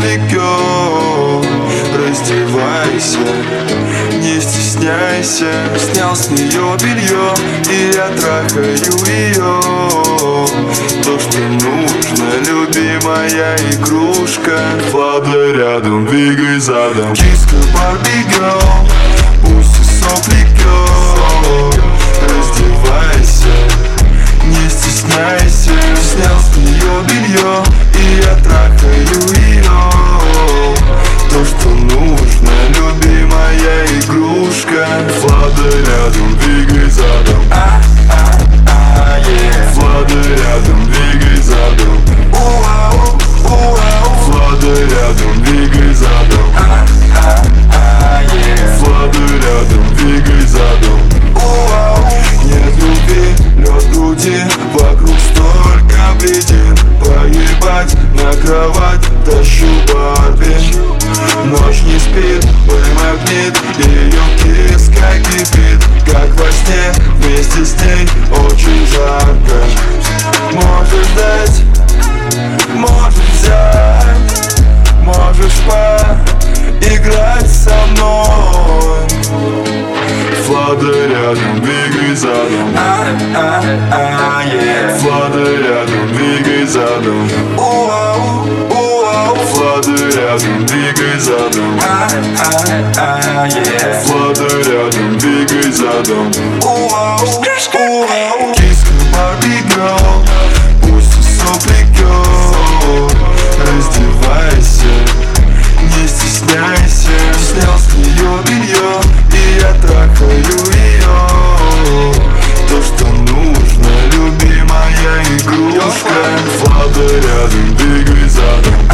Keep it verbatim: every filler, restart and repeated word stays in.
плетет. Раздевайся, не стесняйся. Снял с нее белье, и я трахаю ее. То, что нужно, любимая игрушка. Влада рядом, двигай задом. Киска Барби Герл, пусть и сок ликер. Раздевайся, не стесняйся. Снял с нее белье, и я трахаю ее. То, что нужно, любимая игрушка. Влада рядом, двигай задом. А, а, а, yeah. Влада рядом, двигай задом. Уау, уау. Влада рядом, двигай задом. А, а, а, yeah. Влада рядом, двигай задом. Уау. Нет любви, лед в груди, вокруг столько бредин. Поебать на кровать, тащу Барби. Ночь не спит, мой магнит, ее киска кипит. Как во сне, вместе с ней очень жарко. Можешь дать, можешь взять, можешь поиграть со мной. Влада рядом, двигай задом. А, а, а, yeah. Влада рядом, двигай задом. Уау, уау. Влада рядом, двигай задом. А, а, а, yeah. Влада рядом, двигай задом. Уау, уау. Киска Барби Герл, пусть и сок ликер. Раздевайся, не стесняйся. Снял с нее белье, и я трахаю ее. То, что нужно, любимая игрушка. Влада рядом, двигай задом.